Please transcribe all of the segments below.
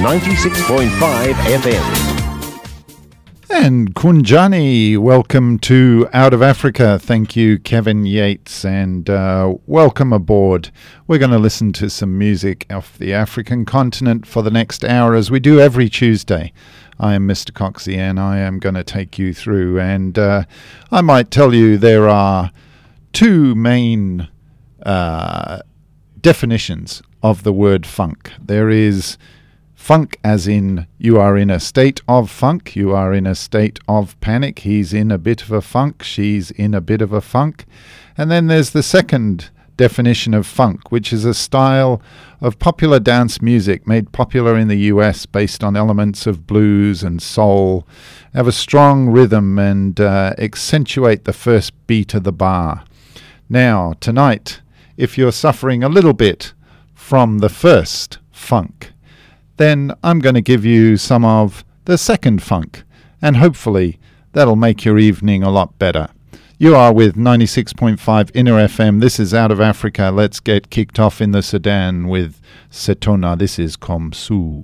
96.5 FM. And Kunjani, welcome to Out of Africa. Thank you, Kevin Yates, and welcome aboard. We're going to listen to some music off the African continent for the next hour, as we do every Tuesday. I am Mr. Coxie, and I am going to take you through. And I might tell you there are two main definitions of the word funk. There is funk as in you are in a state of funk, you are in a state of panic, he's in a bit of a funk, she's in a bit of a funk. And then there's the second definition of funk, which is a style of popular dance music made popular in the US based on elements of blues and soul, have a strong rhythm and accentuate the first beat of the bar. Now, tonight, if you're suffering a little bit from the first funk, then I'm going to give you some of the second funk, and hopefully that'll make your evening a lot better. You are with 96.5 Inner FM. This is Out of Africa. Let's get kicked off in the Sudan with Setona. This is Komsu.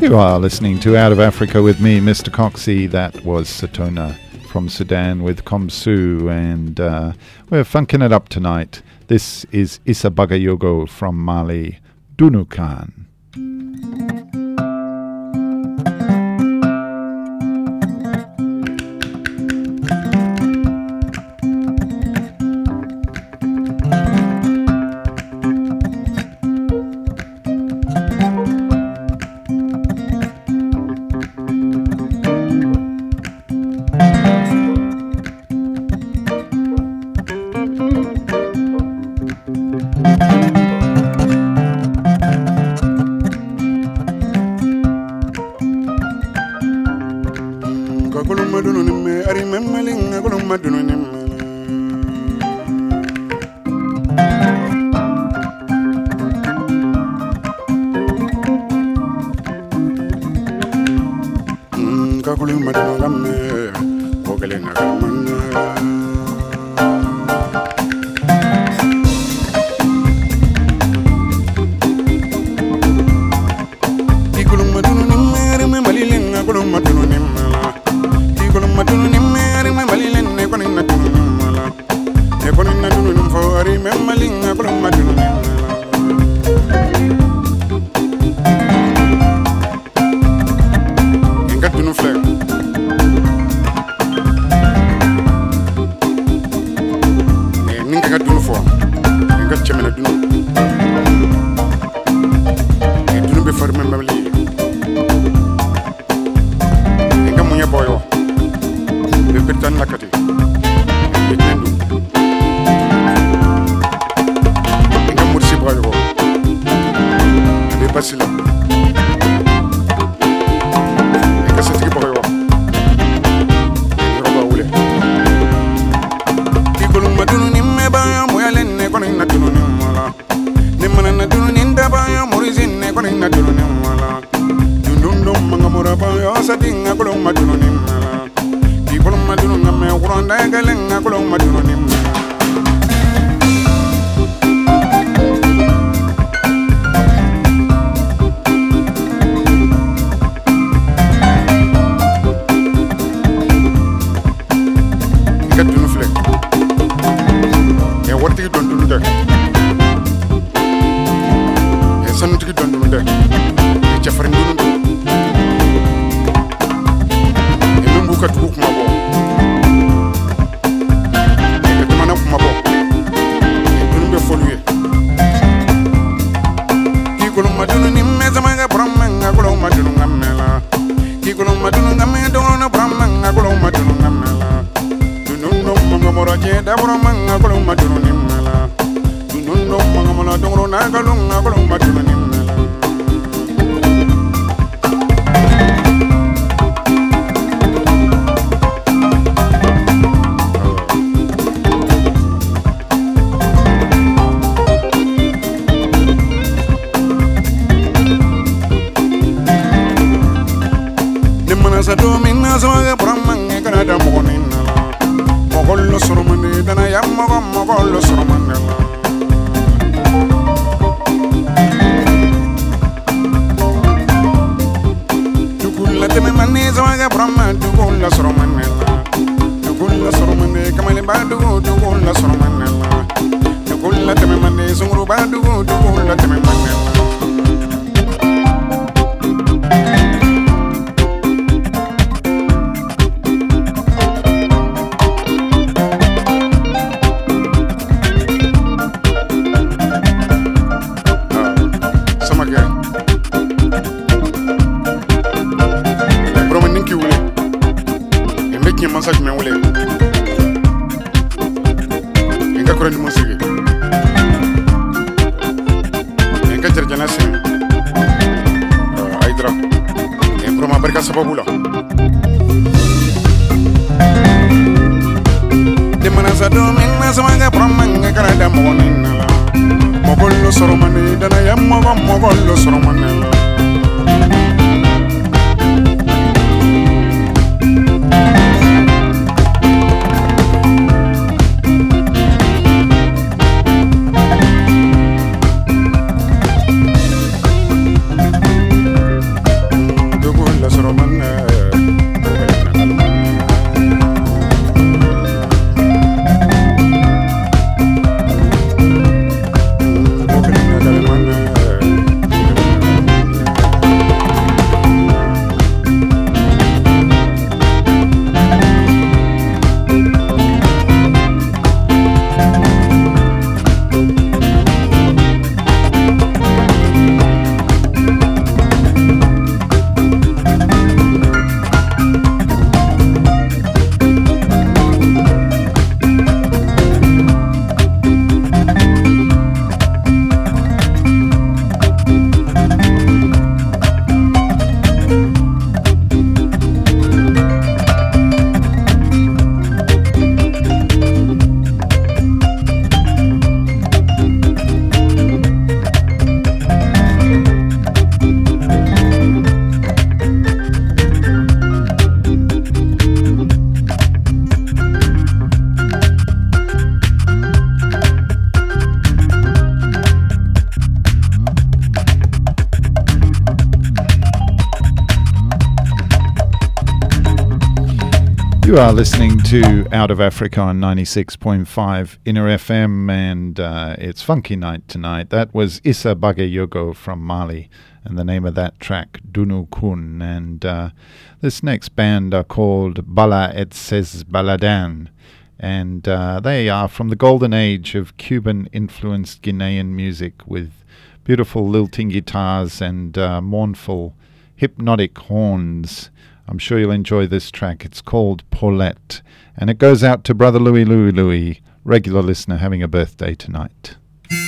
You are listening to Out of Africa with me, Mr. Coxie. That was Satona from Sudan with Komsu, and we're funking it up tonight. This is Issa Bagayogo from Mali, Dunukan. You are listening to Out of Africa on 96.5 Inner FM, and it's Funky Night tonight. That was Issa Bagayogo from Mali, and the name of that track, Dunu Kun. And this next band are called Bala et Ses Baladan, and they are from the golden age of Cuban-influenced Guinean music with beautiful lilting guitars and mournful hypnotic horns. I'm sure you'll enjoy this track. It's called Paulette, and it goes out to Brother Louis, regular listener having a birthday tonight.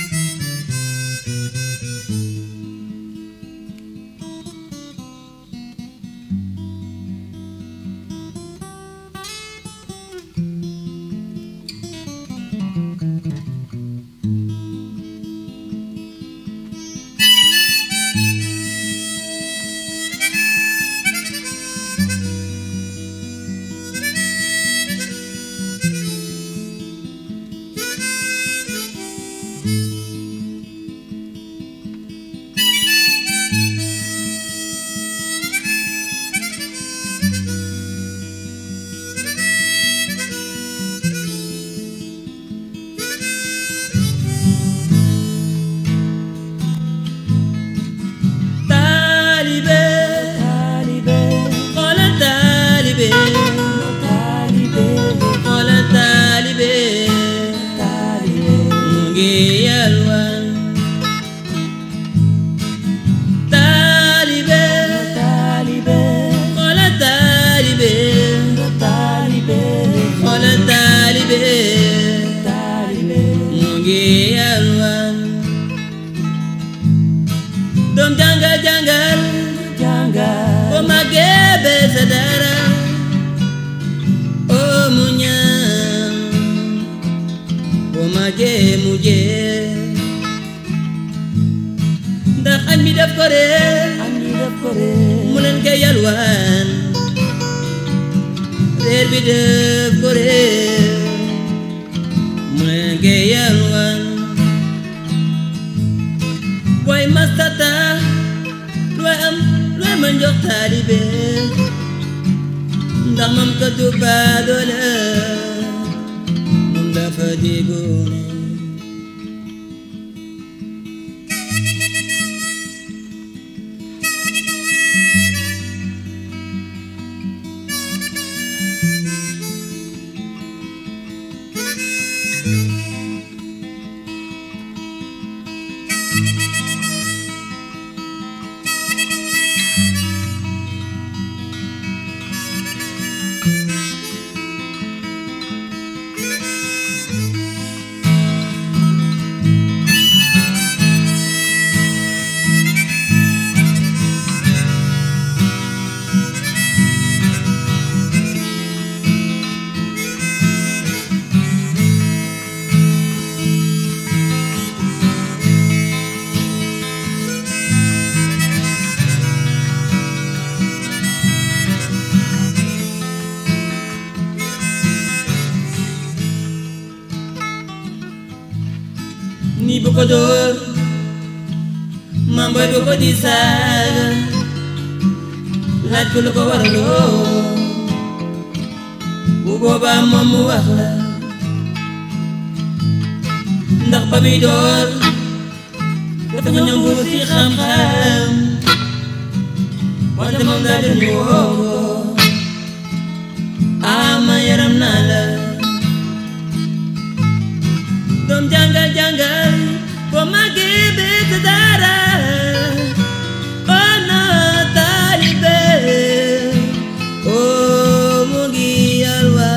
Kodor mamboy ko di saga laaj ko lu ko waraloo bu boobaa moom mu wax la ndax ba muy door dafa ñëw bu ci xam-xam wante moom daa doon ñu woo ko ama yaram naa la doom jàngal Pomage betadara Ono talibe O mugi alwa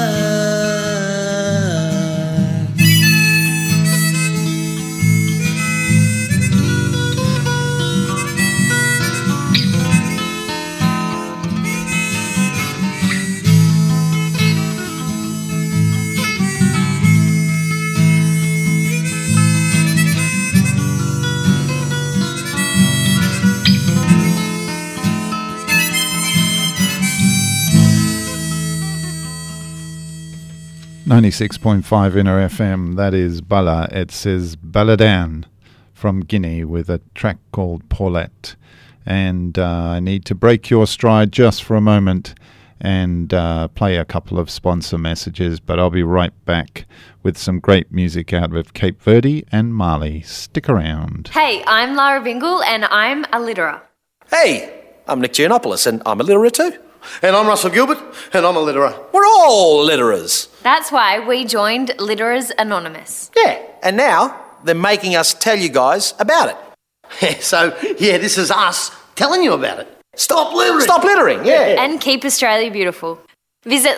.5 Inner FM. That is Bala et Ses Baladan from Guinea with a track called Paulette. And I need to break your stride just for a moment and play a couple of sponsor messages, but I'll be right back with some great music out of Cape Verde and Mali. Stick around. Hey, I'm Lara Bingle and I'm a litterer. Hey, I'm Nick Giannopoulos and I'm a litterer too. And I'm Russell Gilbert and I'm a litterer. We're all litterers. That's why we joined Litterers Anonymous. Yeah, and now they're making us tell you guys about it. This is us telling you about it. Stop littering. Stop littering, yeah. And keep Australia beautiful. Visit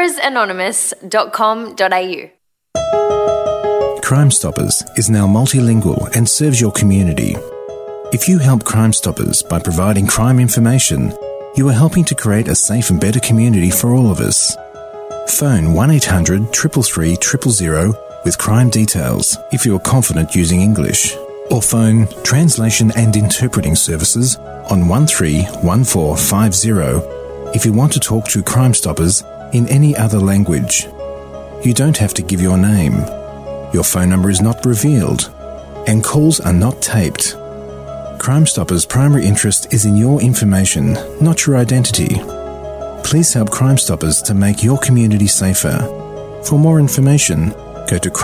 litterersanonymous.com.au. Crime Stoppers is now multilingual and serves your community. If you help Crime Stoppers by providing crime information, you are helping to create a safe and better community for all of us. Phone 1800 333 000 with crime details if you are confident using English, or phone Translation and Interpreting Services on 131450 if you want to talk to Crime Stoppers in any other language. You don't have to give your name. Your phone number is not revealed, and calls are not taped. Crime Stoppers' primary interest is in your information, not your identity. Please help Crime Stoppers to make your community safer. For more information, go to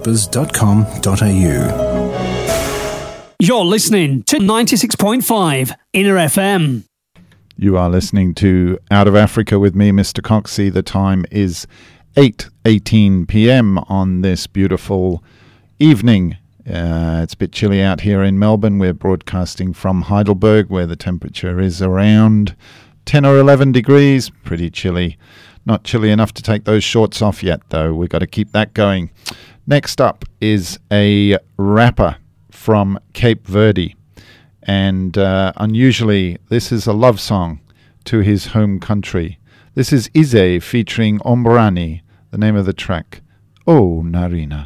crimestoppers.com.au. You're listening to 96.5 Inner FM. You are listening to Out of Africa with me, Mr. Coxie. The time is 8:18 p.m. on this beautiful evening. It's a bit chilly out here in Melbourne. We're broadcasting from Heidelberg, where the temperature is around 10 or 11 degrees. Pretty chilly. Not chilly enough to take those shorts off yet, though. We've got to keep that going. Next up is a rapper from Cape Verde. And unusually, this is a love song to his home country. This is Ize featuring Ombrani. The name of the track, Oh Narina.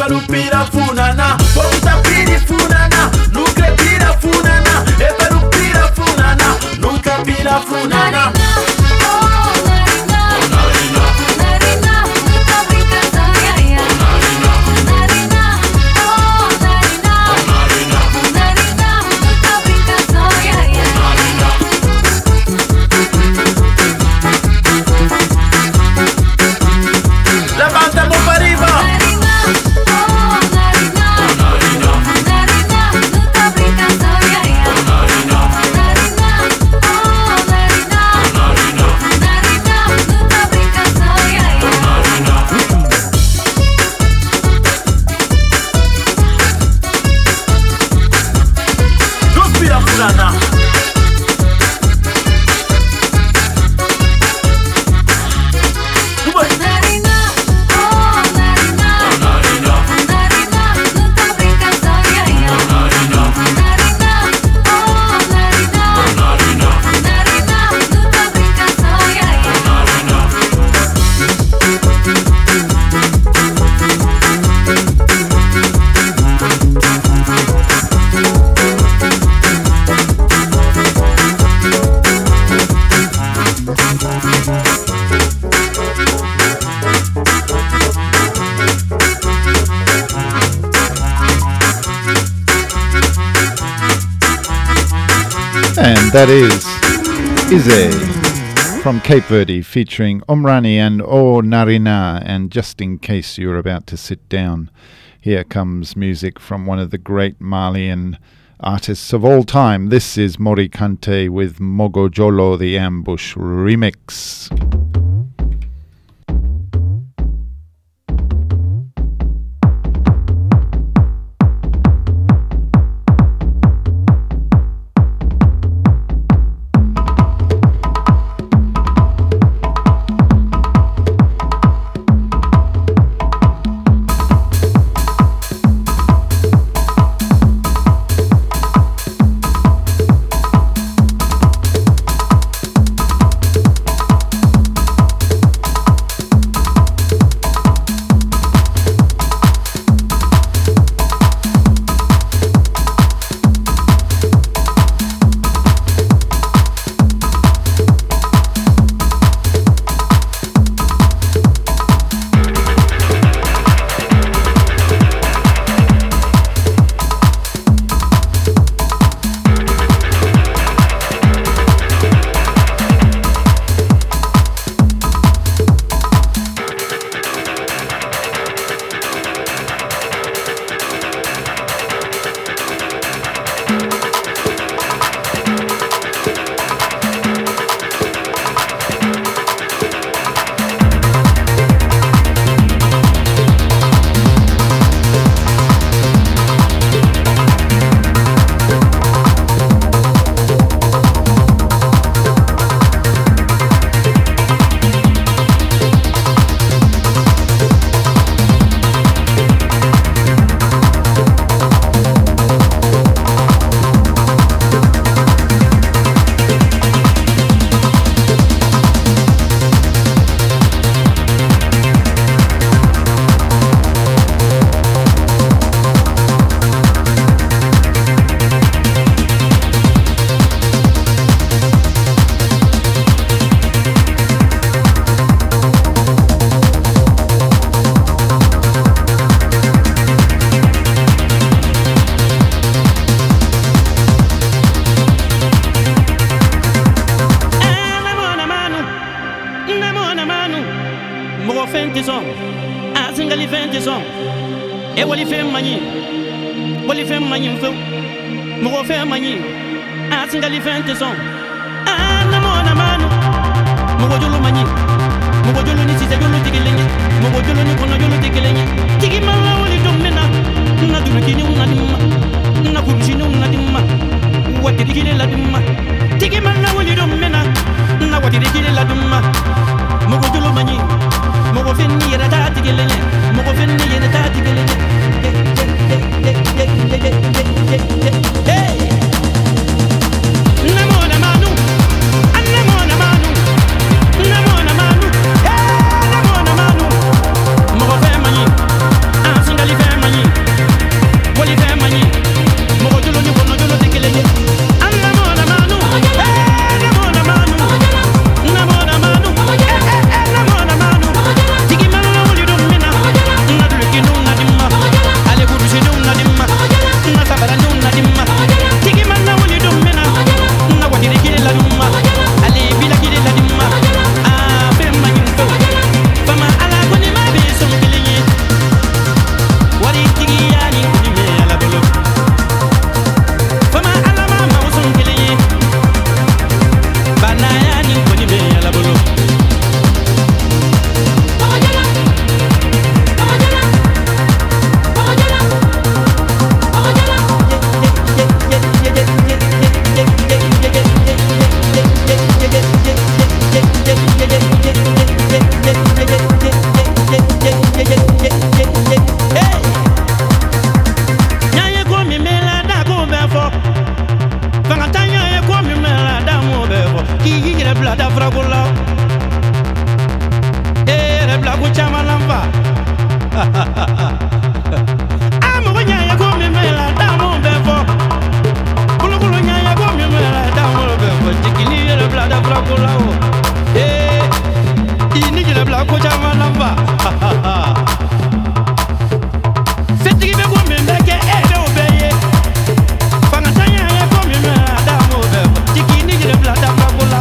Ebalupira funana, Pontapiri funana, Nuclepira funana, Ebalupira funana, Nunca pira funana. And that is Ize from Cape Verde featuring Omrani and O Narina. And just in case you're about to sit down, here comes music from one of the great Malian artists of all time. This is Morikante with Mogojolo the Ambush remix. chama lampa. Amo nyanya go mi mela damo befo. Kulu nyanya go mi mela damo befo. Tikini le blada blakula o. Ini le blako chama lampa. Fetigi be go mi meke edo beye. Fanga nyanya go mi mela damo befo. Tikini le blada blakula.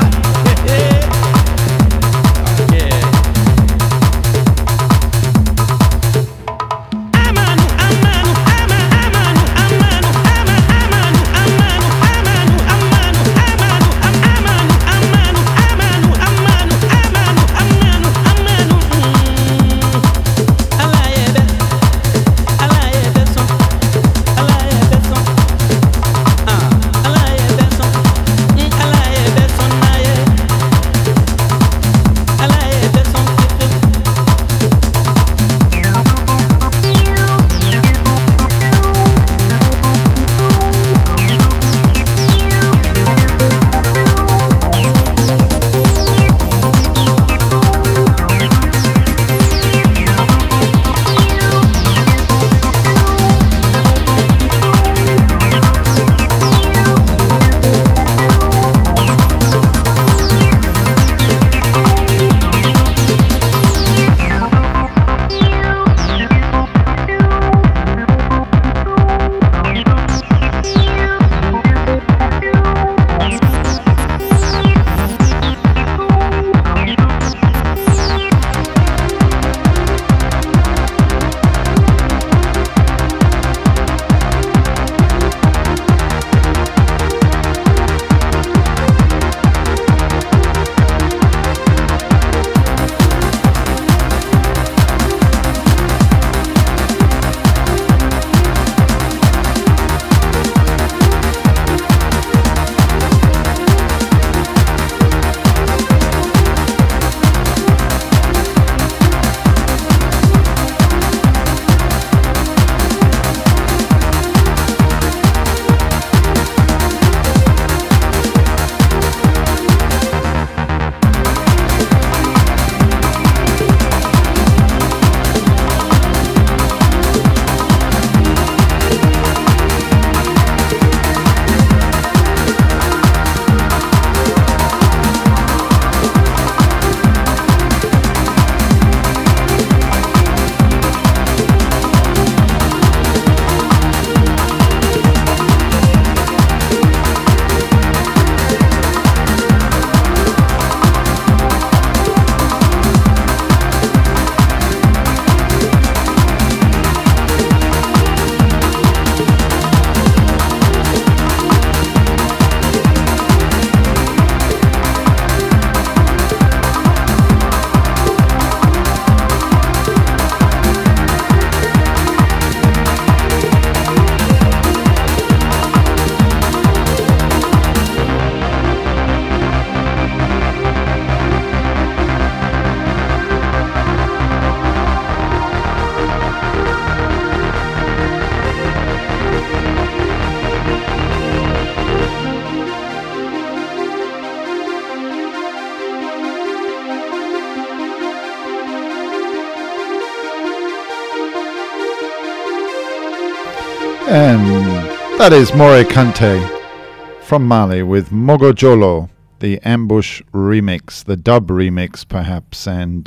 And that is More Kante from Mali with Mogojolo, the ambush remix, the dub remix perhaps, and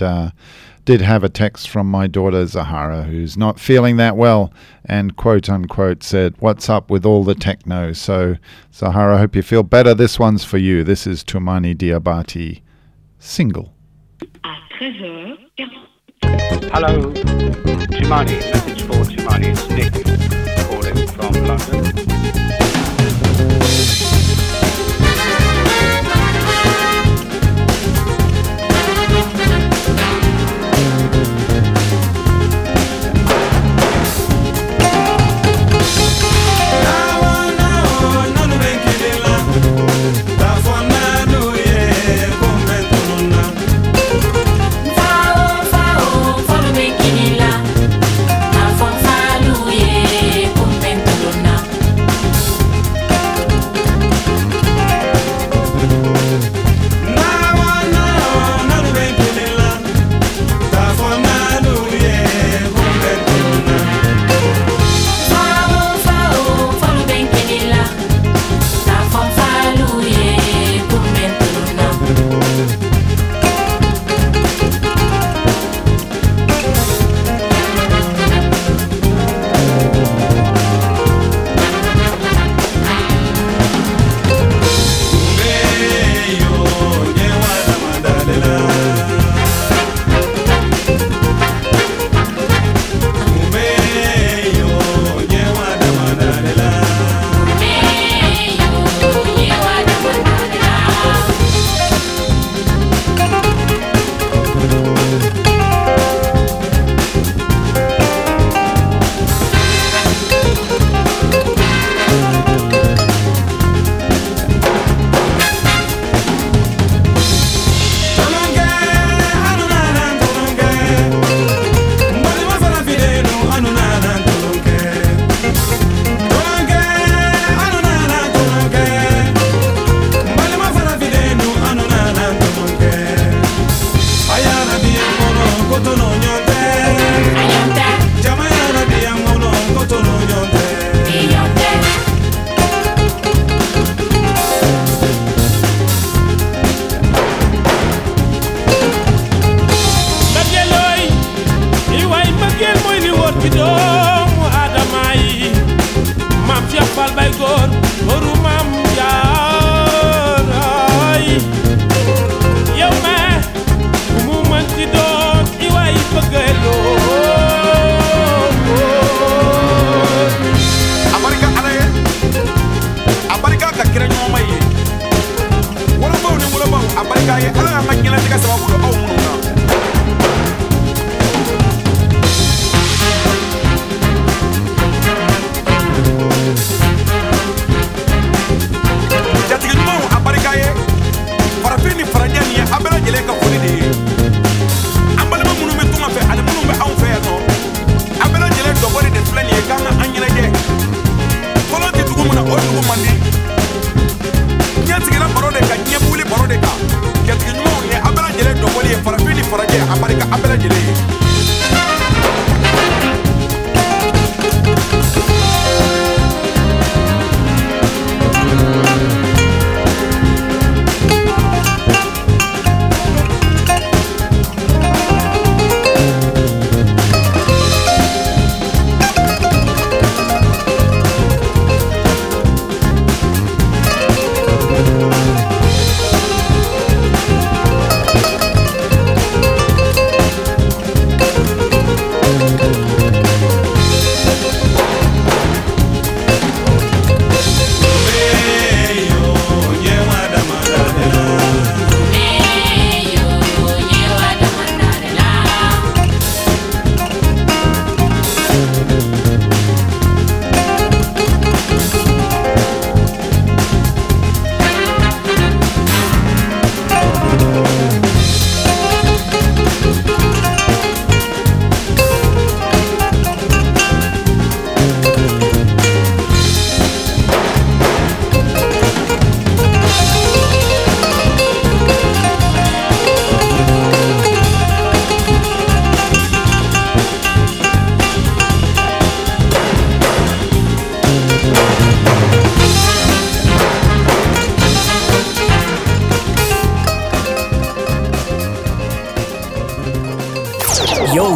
did have a text from my daughter Zahara, who's not feeling that well, and quote unquote said, "What's up with all the techno?" So Zahara, I hope you feel better. This one's for you. This is Toumani Diabati, single. Hello, Toumani. Message for Toumani. It's Nick calling from London. Follow me,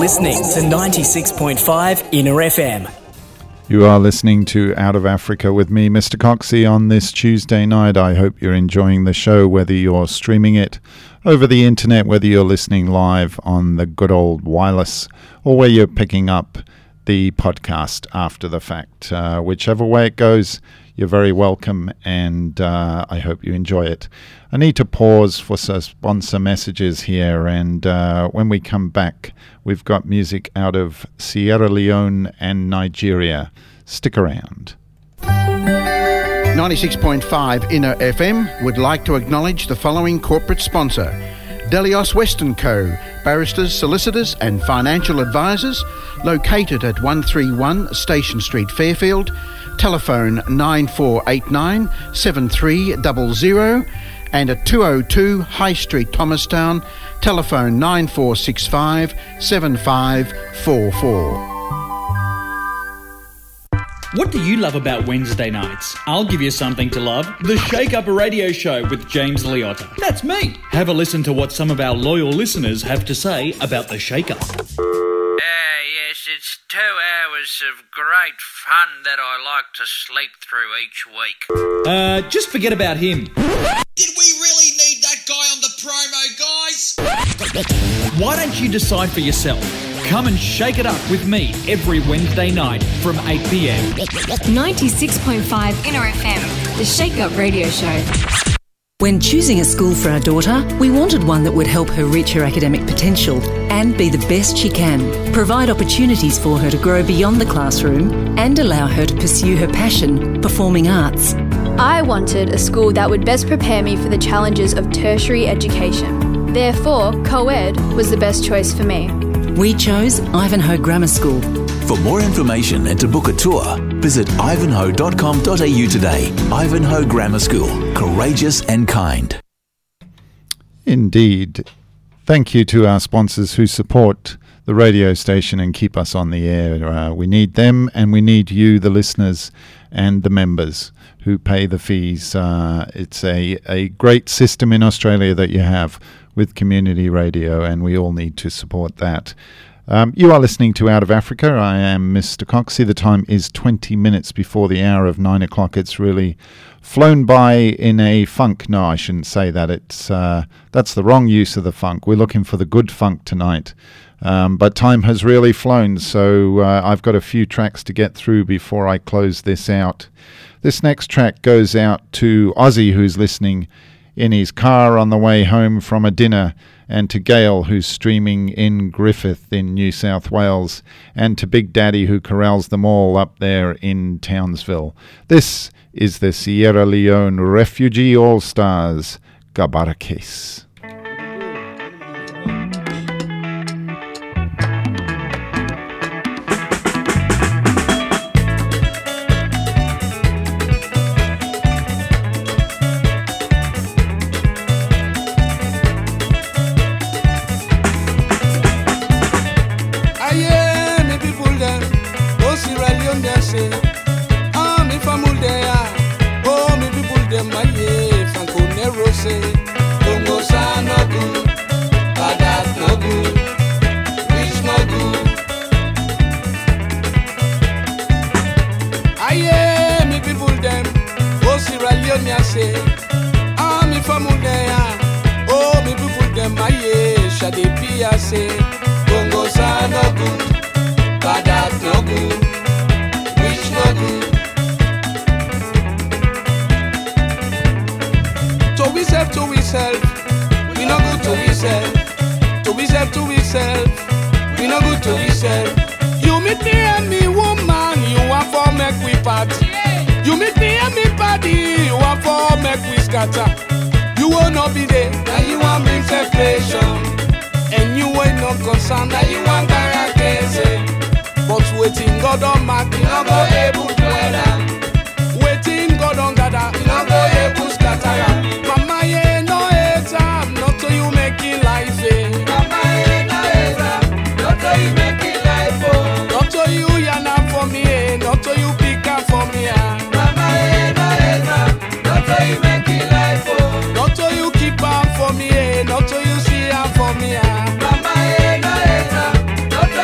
listening to 96.5 Inner FM. You are listening to Out of Africa with me, Mr. Coxie, on this Tuesday night. I hope you're enjoying the show, whether you're streaming it over the internet, whether you're listening live on the good old wireless, or where you're picking up the podcast after the fact. Whichever way it goes, you're very welcome, and I hope you enjoy it. I need to pause for some sponsor messages here, and when we come back, we've got music out of Sierra Leone and Nigeria. Stick around. 96.5 Inner FM would like to acknowledge the following corporate sponsor: Delios Western Co., barristers, solicitors and financial advisors, located at 131 Station Street, Fairfield. Telephone 9489 7300, and at 202 High Street, Thomastown. Telephone 9465 7544. What do you love about Wednesday nights? I'll give you something to love. The Shake Up Radio Show with James Liotta. That's me. Have a listen to what some of our loyal listeners have to say about the Shake Up. Yes, it's 2 hours of great fun that I like to sleep through each week. Just forget about him. Did we really need that guy on the promo, guys? Why don't you decide for yourself? Come and shake it up with me every Wednesday night from 8 p.m. 96.5 Inner FM, the Shake Up Radio Show. When choosing a school for our daughter, we wanted one that would help her reach her academic potential and be the best she can, provide opportunities for her to grow beyond the classroom and allow her to pursue her passion, performing arts. I wanted a school that would best prepare me for the challenges of tertiary education. Therefore, co-ed was the best choice for me. We chose Ivanhoe Grammar School. For more information and to book a tour, visit ivanhoe.com.au today. Ivanhoe Grammar School, courageous and kind. Indeed. Thank you to our sponsors who support the radio station and keep us on the air. We need them, and we need you, the listeners, and the members who pay the fees. It's a great system in Australia that you have with community radio, and we all need to support that. You are listening to Out of Africa. I am Mr. Coxie. The time is 20 minutes before the hour of 9 o'clock. It's really flown by in a funk. No, I shouldn't say that. That's the wrong use of the funk. We're looking for the good funk tonight. But time has really flown, so I've got a few tracks to get through before I close this out. This next track goes out to Ozzy, who's listening in his car on the way home from a dinner, and to Gail, who's streaming in Griffith in New South Wales, and to Big Daddy, who corrals them all up there in Townsville. This is the Sierra Leone Refugee All-Stars, Gabarakis. You will not be there, now you want me separation. And you ain't no concern, now you want Garakese. But waiting God on mark, you not go able to weather. Waiting God on gather, you not go able to scatter. Mama, yeah, no hater, not till you make it life, eh. Mama, yeah, no hater, not till you make it life, oh. Not till you yana for me, eh. Not till you pick up for me, ah. Mama, yeah, no hater, not till you make it life, oh. Not till you keep on for me, eh. Not till you see her for me, ah. Mama, yeah, no hater, not till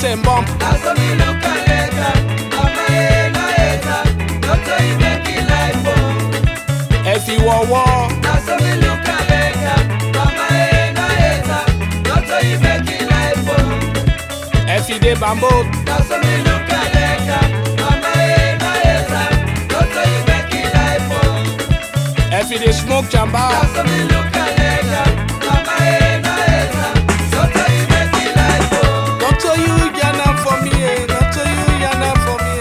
shot and bump. That's how me look at later. Mama no hater. Not so you make it life for. If you war war. That's how me look at later. Mama no hater. Not so you make it life for. If you dey bamboo. That's how me look at later. Mama no hater. Not so you make it life for. If you dey smoke jamba. That's how me look at later. Mama no hater. Not so you make it life for. Not so you yana for me, not so you yana for me.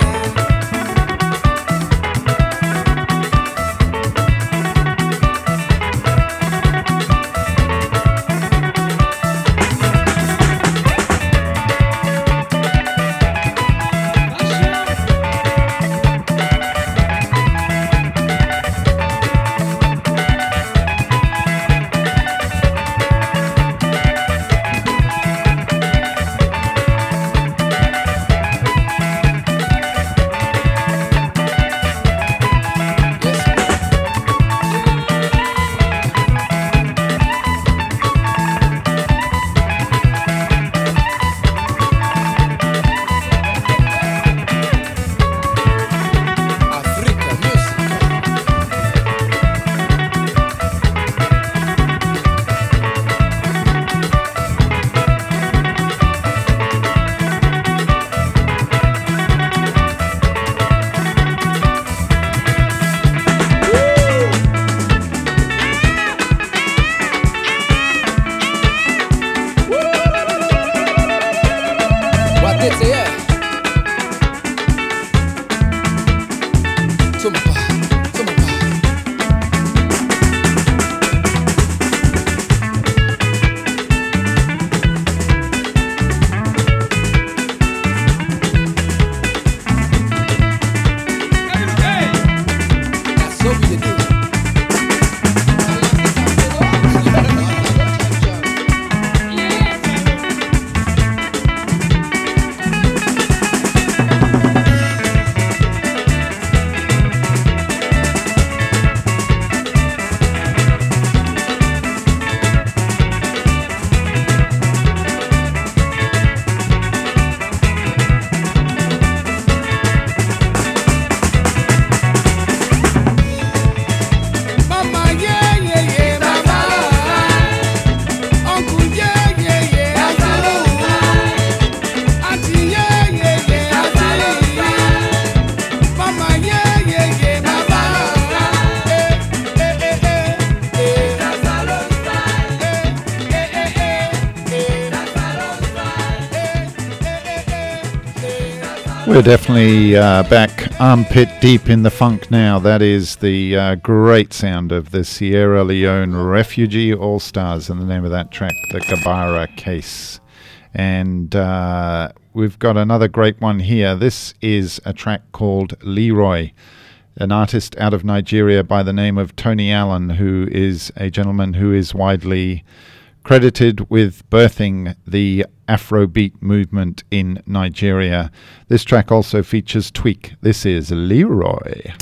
We're definitely back armpit deep in the funk now. That is the great sound of the Sierra Leone Refugee All-Stars, and the name of that track, the Gabara Case. And we've got another great one here. This is a track called Leroy, an artist out of Nigeria by the name of Tony Allen, who is a gentleman who is widely credited with birthing the Afrobeat movement in Nigeria. This track also features Tweak. This is Leroy.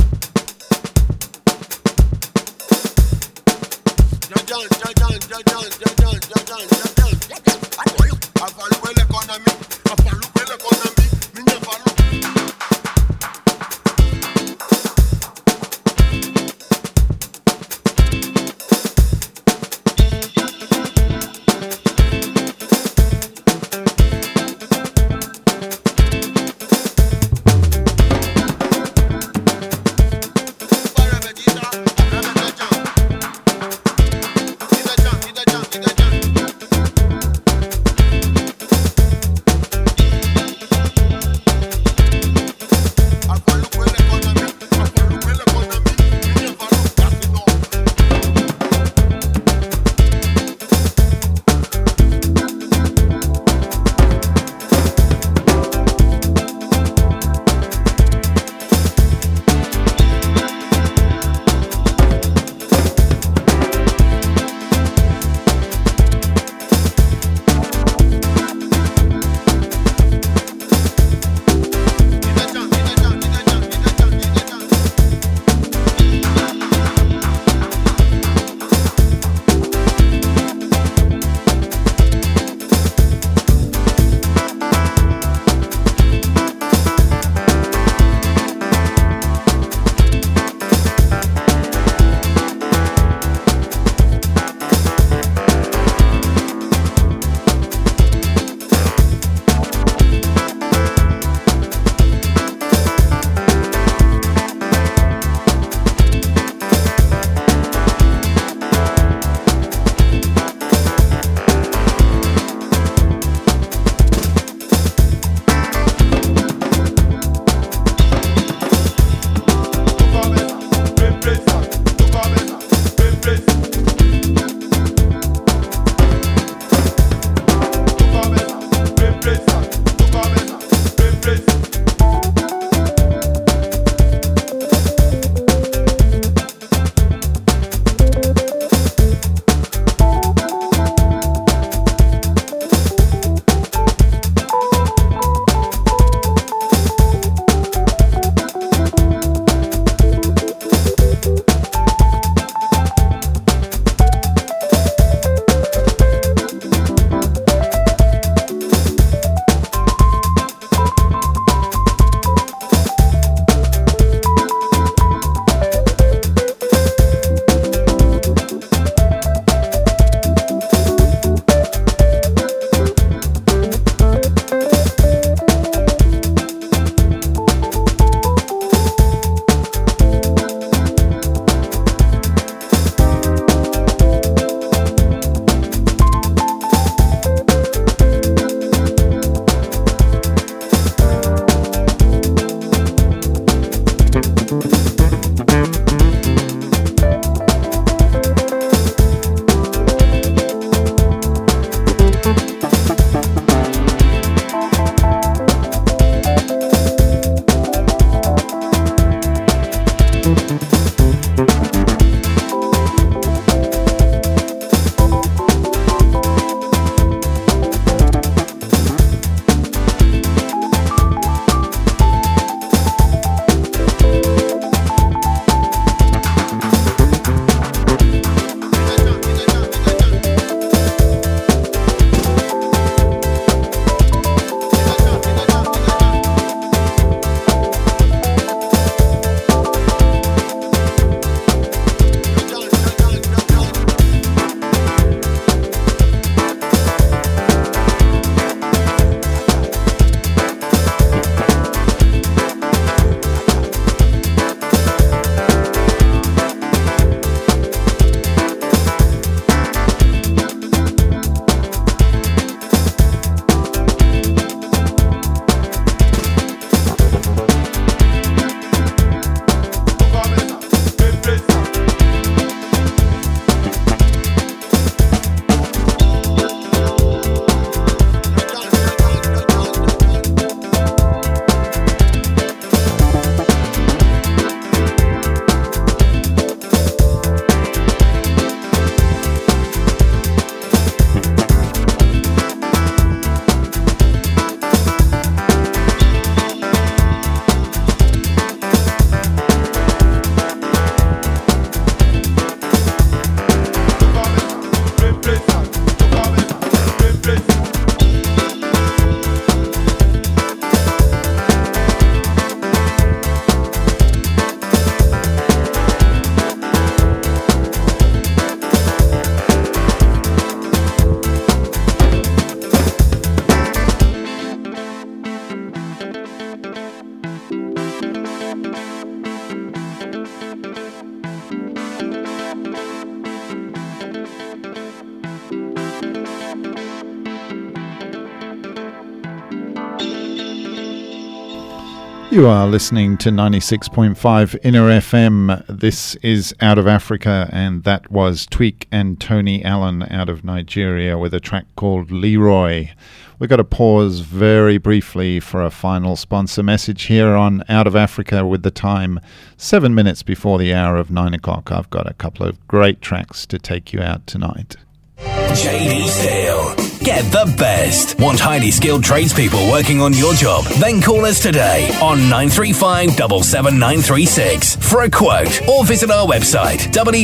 You are listening to 96.5 Inner FM. This is Out of Africa, and that was Tweak and Tony Allen out of Nigeria with a track called Leroy. We've got to pause very briefly for a final sponsor message here on Out of Africa with the time 7 minutes before the hour of 9 o'clock. I've got a couple of great tracks to take you out tonight. JD Steel. Get the best. Want highly skilled tradespeople working on your job? Then call us today on 935 77936 for a quote, or visit our website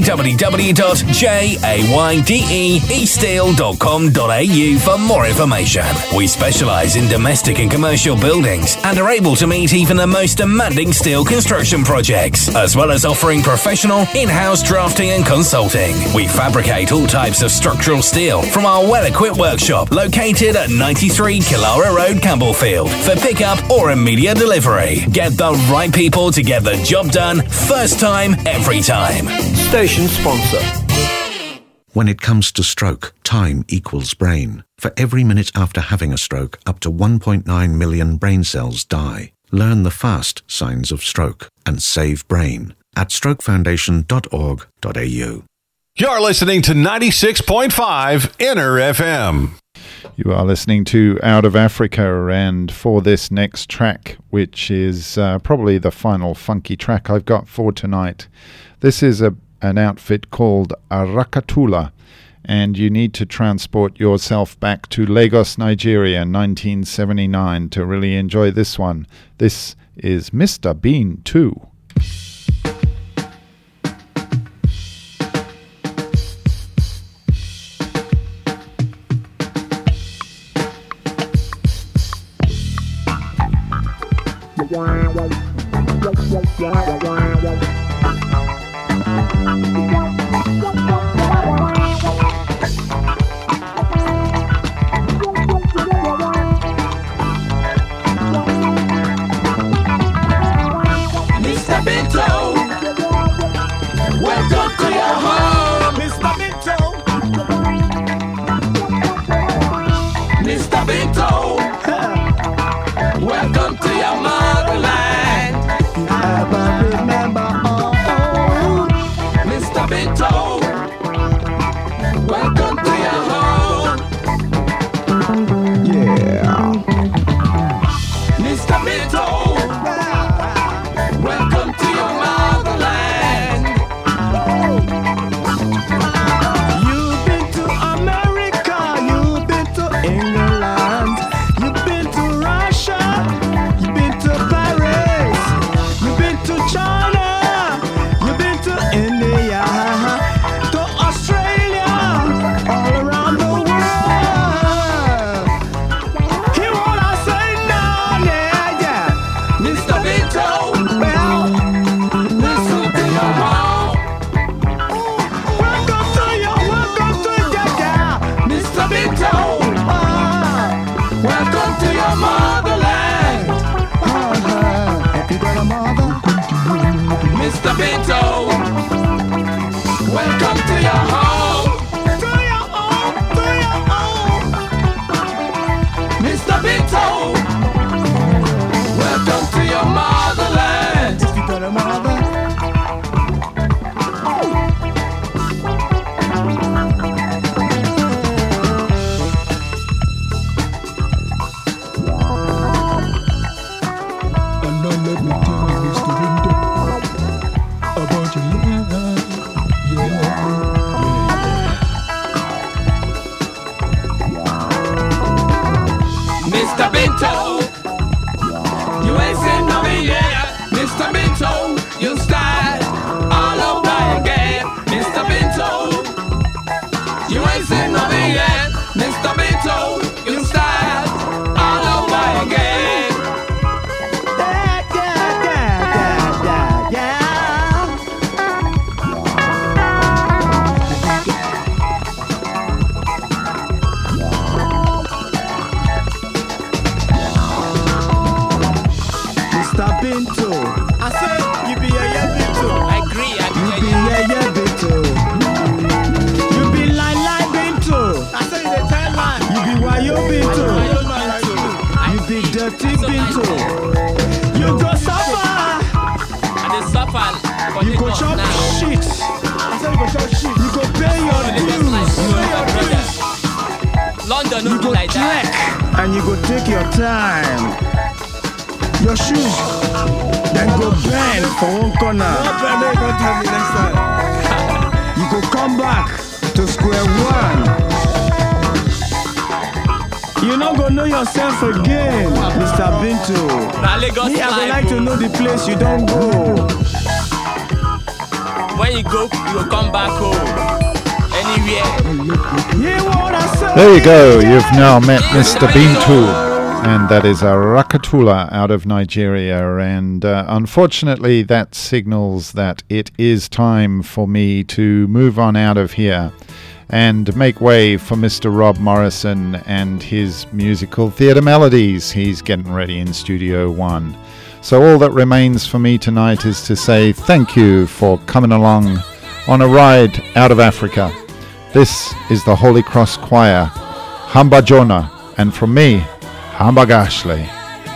www.jaydeesteel.com.au for more information. We specialise in domestic and commercial buildings and are able to meet even the most demanding steel construction projects, as well as offering professional in-house drafting and consulting. We fabricate all types of structural steel from our well-equipped workshop located at 93 Killara Road, Campbellfield, for pickup or immediate delivery. Get the right people to get the job done first time, every time. Station sponsor. When it comes to stroke, time equals brain. For every minute after having a stroke, up to 1.9 million brain cells die. Learn the fast signs of stroke and save brain at strokefoundation.org.au. You're listening to 96.5 Inner FM. You are listening to Out of Africa, and for this next track, which is probably the final funky track I've got for tonight, this is an outfit called Arakatula, and you need to transport yourself back to Lagos, Nigeria, 1979 to really enjoy this one. This is Mr. Bean 2. Mr. Binto, welcome to your home, Mr. Binto. Mr. Binto, welcome to your motherland. Ever remember home, Mr. Binto, welcome to your home. Yeah, Mr. Binto. Welcome to your motherland. You've been to America, you've been to England, you've been to Russia, you've been to Paris, you've been to China, you've been to India, to Australia, all around the world. Hear what I say now, yeah, Mr. Binto. Welcome to your motherland. Have you got a mother? Mr. Binto, welcome to your home. To your home, to your home. Mr. Binto, welcome to your motherland. Have you got a mother? Mr. Binto, you ain't seen no me yet. Mr. Binto, you style all over again. Mr. Binto, you ain't seen no me yet. Mr. Binto, you style all over again. Mr. Binto, I said you be a Binto. I agree. You be a Binto. You be line Binto. I said you the time line. You be Wayo Binto. You be dirty Binto. You go You go chop shit. I said you go chop shit. You go pay your dues. London You go like trek that. and you go take your time. Your shoes then go bend for one corner. Don't tell me next time. You go come back to square one. You not gonna know yourself again, Mr. Bintu. Me, I would like to know the place you don't go. When you go come back home. Anywhere. There you go. You've now met Mr. Bintu, and that is a Rakatula out of Nigeria. And unfortunately, that signals that it is time for me to move on out of here and make way for Mr. Rob Morrison and his musical Theatre Melodies. He's getting ready in Studio One. So all that remains for me tonight is to say thank you for coming along on a ride out of Africa. This is the Holy Cross Choir, Hamba Jonah, and from me, Hamba Gashley.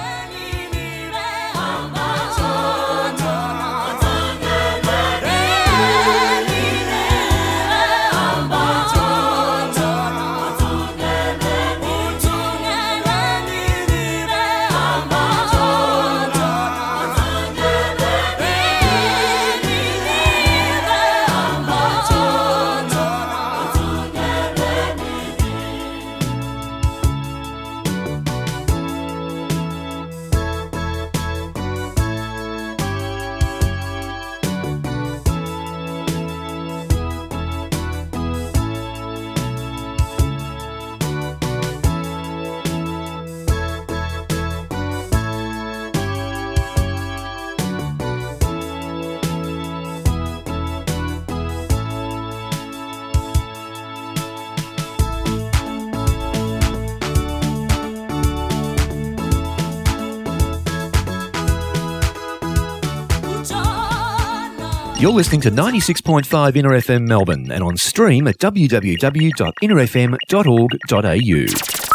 You're listening to 96.5 Inner FM Melbourne and on stream at www.innerfm.org.au.